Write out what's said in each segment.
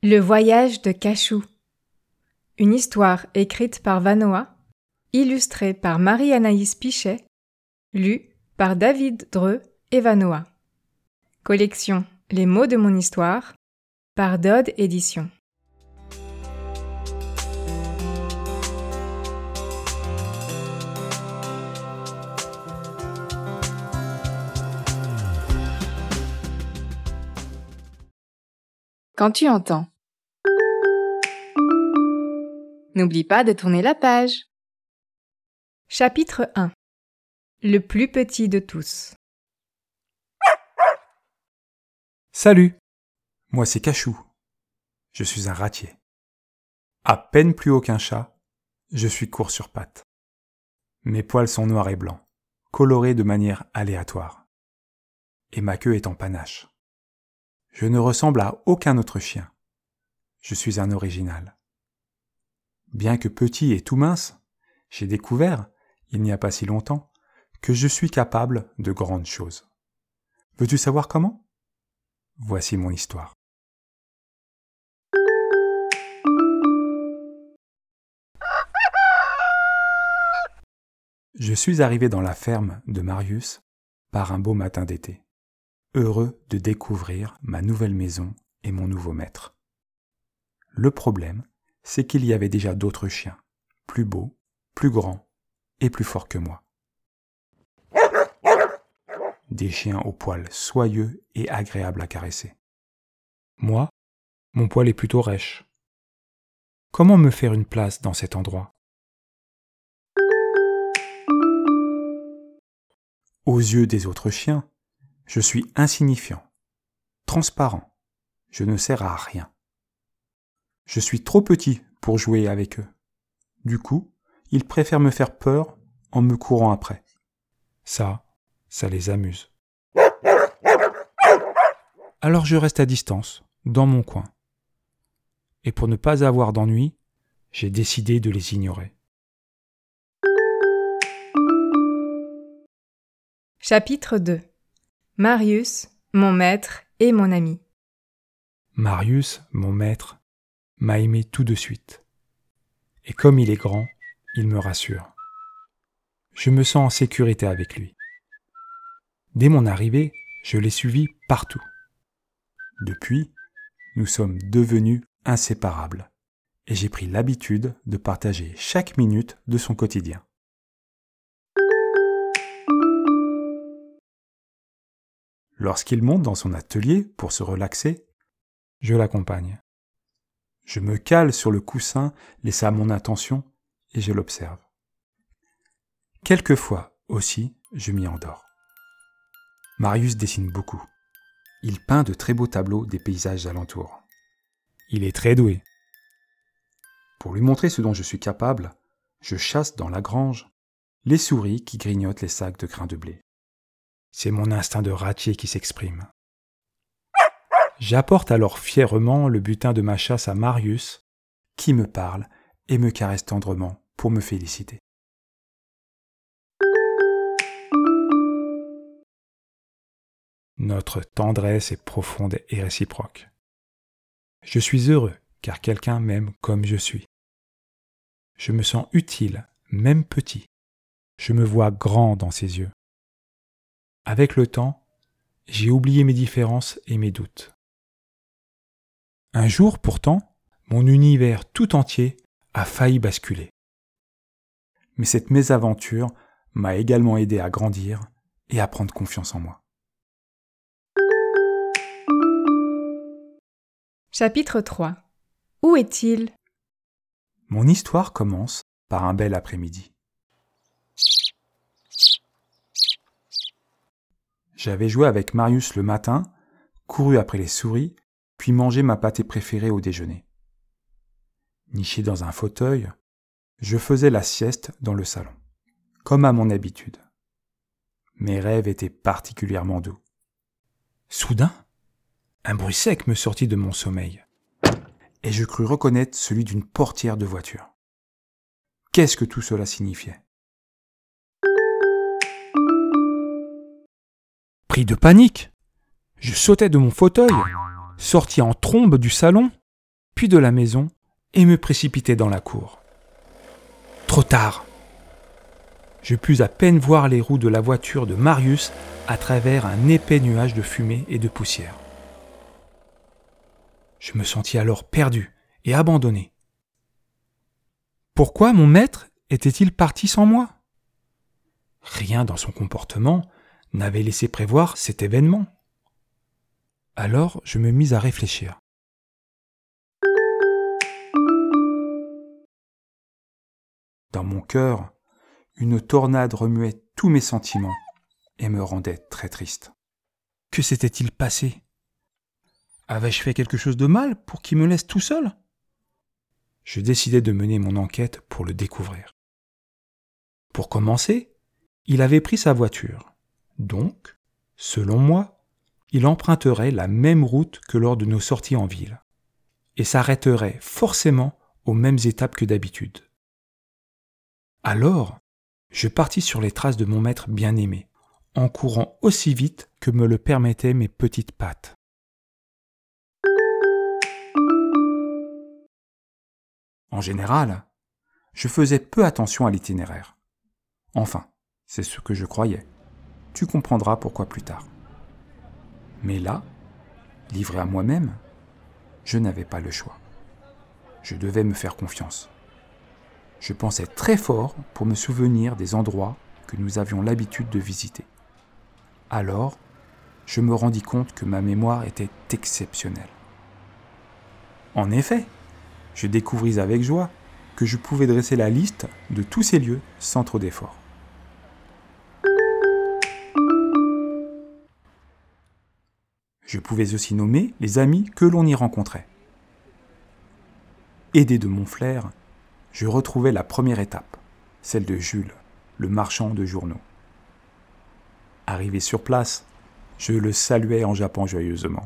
Le voyage de Cachou. Une histoire écrite par Vanoa, illustrée par Marie-Anaïs Pichet, lue par David Dreux et Vanoa. Collection Les mots de mon histoire par Dodd Éditions. Quand tu entends. N'oublie pas de tourner la page. Chapitre 1. Le plus petit de tous. Salut, moi c'est Cachou. Je suis un ratier. À peine plus haut qu'un chat, je suis court sur pattes. Mes poils sont noirs et blancs, colorés de manière aléatoire. Et ma queue est en panache. Je ne ressemble à aucun autre chien. Je suis un original. Bien que petit et tout mince, j'ai découvert, il n'y a pas si longtemps, que je suis capable de grandes choses. Veux-tu savoir comment ? Voici mon histoire. Je suis arrivé dans la ferme de Marius par un beau matin d'été, heureux de découvrir ma nouvelle maison et mon nouveau maître. Le problème, c'est qu'il y avait déjà d'autres chiens, plus beaux, plus grands et plus forts que moi. Des chiens aux poils soyeux et agréables à caresser. Moi, mon poil est plutôt rêche. Comment me faire une place dans cet endroit ? Aux yeux des autres chiens, je suis insignifiant, transparent, je ne sers à rien. Je suis trop petit pour jouer avec eux. Du coup, ils préfèrent me faire peur en me courant après. Ça les amuse. Alors je reste à distance, dans mon coin. Et pour ne pas avoir d'ennui, j'ai décidé de les ignorer. Chapitre 2. Marius, mon maître et mon ami. Marius, mon maître, m'a aimé tout de suite. Et comme il est grand, il me rassure. Je me sens en sécurité avec lui. Dès mon arrivée, je l'ai suivi partout. Depuis, nous sommes devenus inséparables et j'ai pris l'habitude de partager chaque minute de son quotidien. Lorsqu'il monte dans son atelier pour se relaxer, je l'accompagne. Je me cale sur le coussin laissé à mon intention et je l'observe. Quelquefois aussi, je m'y endors. Marius dessine beaucoup. Il peint de très beaux tableaux des paysages alentours. Il est très doué. Pour lui montrer ce dont je suis capable, je chasse dans la grange les souris qui grignotent les sacs de grains de blé. C'est mon instinct de ratier qui s'exprime. J'apporte alors fièrement le butin de ma chasse à Marius, qui me parle et me caresse tendrement pour me féliciter. Notre tendresse est profonde et réciproque. Je suis heureux car quelqu'un m'aime comme je suis. Je me sens utile, même petit. Je me vois grand dans ses yeux. Avec le temps, j'ai oublié mes différences et mes doutes. Un jour, pourtant, mon univers tout entier a failli basculer. Mais cette mésaventure m'a également aidé à grandir et à prendre confiance en moi. Chapitre 3. Où est-il ? Mon histoire commence par un bel après-midi. J'avais joué avec Marius le matin, couru après les souris, puis mangé ma pâtée préférée au déjeuner. Niché dans un fauteuil, je faisais la sieste dans le salon, comme à mon habitude. Mes rêves étaient particulièrement doux. Soudain, un bruit sec me sortit de mon sommeil, et je crus reconnaître celui d'une portière de voiture. Qu'est-ce que tout cela signifiait ? Pris de panique, je sautai de mon fauteuil, sortis en trombe du salon puis de la maison, et me précipitai dans la cour. Trop tard. Je pus à peine voir les roues de la voiture de Marius à travers un épais nuage de fumée et de poussière. Je me sentis alors perdu et abandonné. Pourquoi mon maître était-il parti sans moi ? Rien dans son comportement n'avait laissé prévoir cet événement. Alors je me mis à réfléchir. Dans mon cœur, une tornade remuait tous mes sentiments et me rendait très triste. Que s'était-il passé ? Avais-je fait quelque chose de mal pour qu'il me laisse tout seul ? Je décidai de mener mon enquête pour le découvrir. Pour commencer, il avait pris sa voiture. Donc, selon moi, il emprunterait la même route que lors de nos sorties en ville et s'arrêterait forcément aux mêmes étapes que d'habitude. Alors, je partis sur les traces de mon maître bien-aimé, en courant aussi vite que me le permettaient mes petites pattes. En général, je faisais peu attention à l'itinéraire. Enfin, c'est ce que je croyais. Tu comprendras pourquoi plus tard. Mais là, livré à moi-même, je n'avais pas le choix. Je devais me faire confiance. Je pensais très fort pour me souvenir des endroits que nous avions l'habitude de visiter. Alors, je me rendis compte que ma mémoire était exceptionnelle. En effet, je découvris avec joie que je pouvais dresser la liste de tous ces lieux sans trop d'efforts. Je pouvais aussi nommer les amis que l'on y rencontrait. Aidé de mon flair, je retrouvai la première étape, celle de Jules, le marchand de journaux. Arrivé sur place, je le saluai en jappant joyeusement.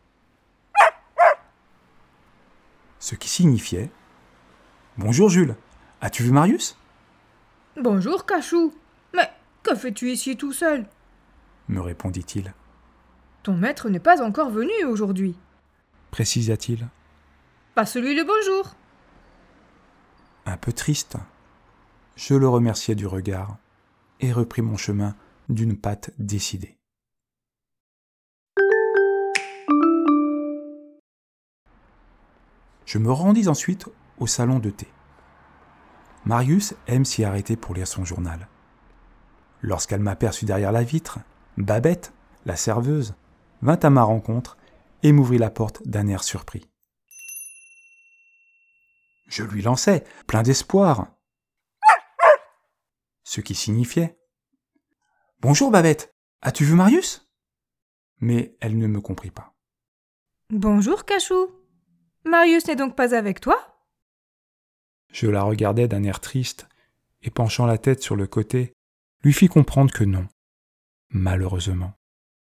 Ce qui signifiait « Bonjour Jules, as-tu vu Marius ?» « Bonjour Cachou, mais que fais-tu ici tout seul ?» me répondit-il. « Ton maître n'est pas encore venu aujourd'hui. » précisa-t-il. « Passe-lui le bonjour. » Un peu triste, je le remerciai du regard et repris mon chemin d'une patte décidée. Je me rendis ensuite au salon de thé. Marius aime s'y arrêter pour lire son journal. Lorsqu'elle m'aperçut derrière la vitre, Babette, la serveuse, vint à ma rencontre et m'ouvrit la porte d'un air surpris. Je lui lançai, plein d'espoir, ce qui signifiait « Bonjour Babette, as-tu vu Marius ?» Mais elle ne me comprit pas. « Bonjour Cachou, Marius n'est donc pas avec toi ?» Je la regardai d'un air triste et penchant la tête sur le côté, lui fis comprendre que non, malheureusement.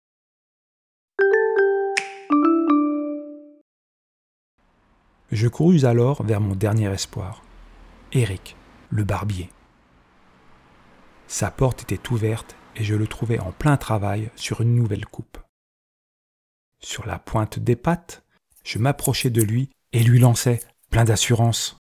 Je courus alors vers mon dernier espoir, Éric, le barbier. Sa porte était ouverte et je le trouvai en plein travail sur une nouvelle coupe. Sur la pointe des pattes, je m'approchai de lui et lui lançai, plein d'assurance.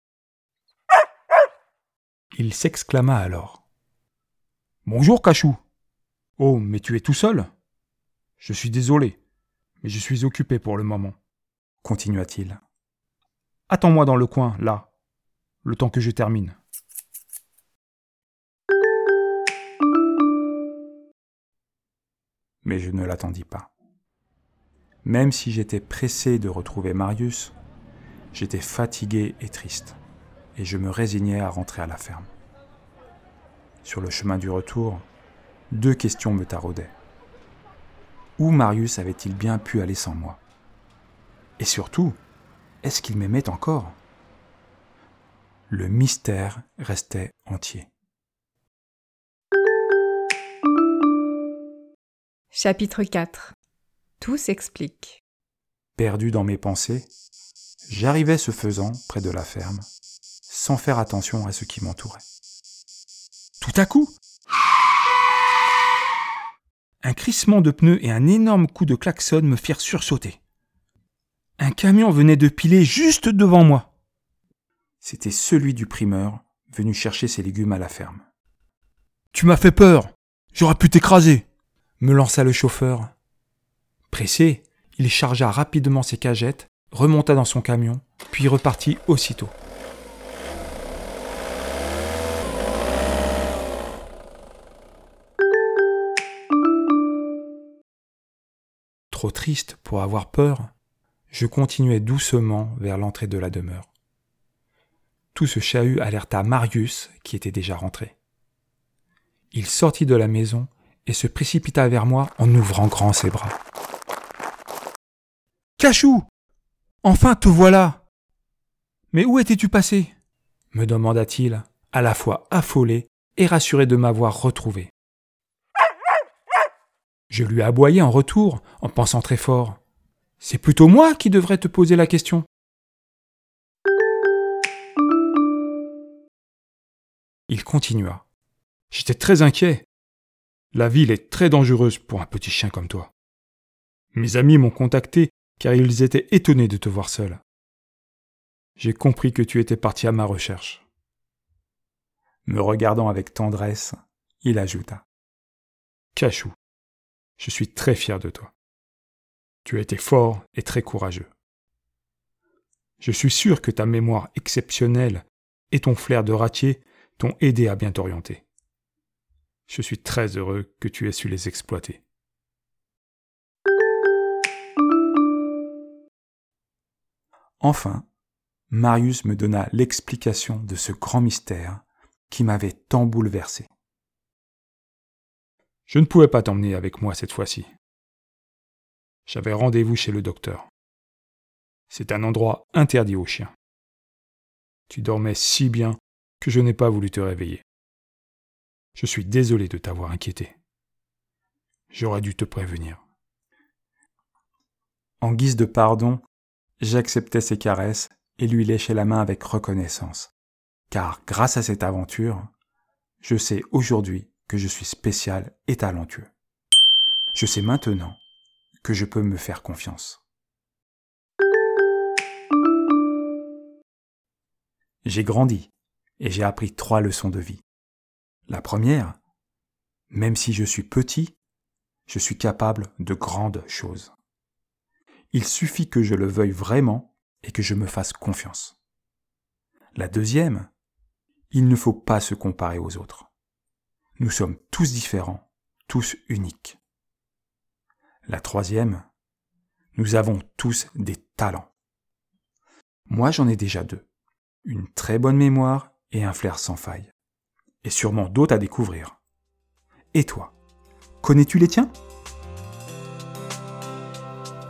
Il s'exclama alors. « Bonjour Cachou. Oh, mais tu es tout seul ? Je suis désolé, mais je suis occupé pour le moment, continua-t-il. Attends-moi dans le coin, là, le temps que je termine. » Mais je ne l'attendis pas. Même si j'étais pressé de retrouver Marius, j'étais fatigué et triste, et je me résignais à rentrer à la ferme. Sur le chemin du retour, 2 questions me taraudaient. Où Marius avait-il bien pu aller sans moi ? Et surtout, est-ce qu'il m'aimait encore ? Le mystère restait entier. Chapitre 4. Tout s'explique. Perdu dans mes pensées, j'arrivais ce faisant près de la ferme, sans faire attention à ce qui m'entourait. Tout à coup, un crissement de pneus et un énorme coup de klaxon me firent sursauter. Un camion venait de piler juste devant moi. C'était celui du primeur, venu chercher ses légumes à la ferme. « Tu m'as fait peur, j'aurais pu t'écraser !» me lança le chauffeur. Pressé, il chargea rapidement ses cagettes, remonta dans son camion, puis repartit aussitôt. Trop triste pour avoir peur, je continuai doucement vers l'entrée de la demeure. Tout ce chahut alerta Marius, qui était déjà rentré. Il sortit de la maison et se précipita vers moi en ouvrant grand ses bras. « Cachou ! Enfin te voilà ! Mais où étais-tu passé ?» me demanda-t-il, à la fois affolé et rassuré de m'avoir retrouvé. Je lui aboyai en retour, en pensant très fort. « C'est plutôt moi qui devrais te poser la question. » Il continua. « J'étais très inquiet. La ville est très dangereuse pour un petit chien comme toi. Mes amis m'ont contacté car ils étaient étonnés de te voir seul. J'ai compris que tu étais parti à ma recherche. » Me regardant avec tendresse, il ajouta. « Cachou, je suis très fier de toi. Tu as été fort et très courageux. Je suis sûr que ta mémoire exceptionnelle et ton flair de ratier t'ont aidé à bien t'orienter. Je suis très heureux que tu aies su les exploiter. » Enfin, Marius me donna l'explication de ce grand mystère qui m'avait tant bouleversé. Je ne pouvais pas t'emmener avec moi cette fois-ci. J'avais rendez-vous chez le docteur. C'est un endroit interdit aux chiens. Tu dormais si bien que je n'ai pas voulu te réveiller. Je suis désolé de t'avoir inquiété. J'aurais dû te prévenir. En guise de pardon, j'acceptai ses caresses et lui léchai la main avec reconnaissance, car grâce à cette aventure, je sais aujourd'hui que je suis spécial et talentueux. Je sais maintenant que je peux me faire confiance. J'ai grandi et j'ai appris 3 leçons de vie. La première, même si je suis petit, je suis capable de grandes choses. Il suffit que je le veuille vraiment et que je me fasse confiance. La deuxième, il ne faut pas se comparer aux autres. Nous sommes tous différents, tous uniques. La troisième, nous avons tous des talents. Moi, j'en ai déjà 2. Une très bonne mémoire et un flair sans faille. Et sûrement d'autres à découvrir. Et toi, connais-tu les tiens ?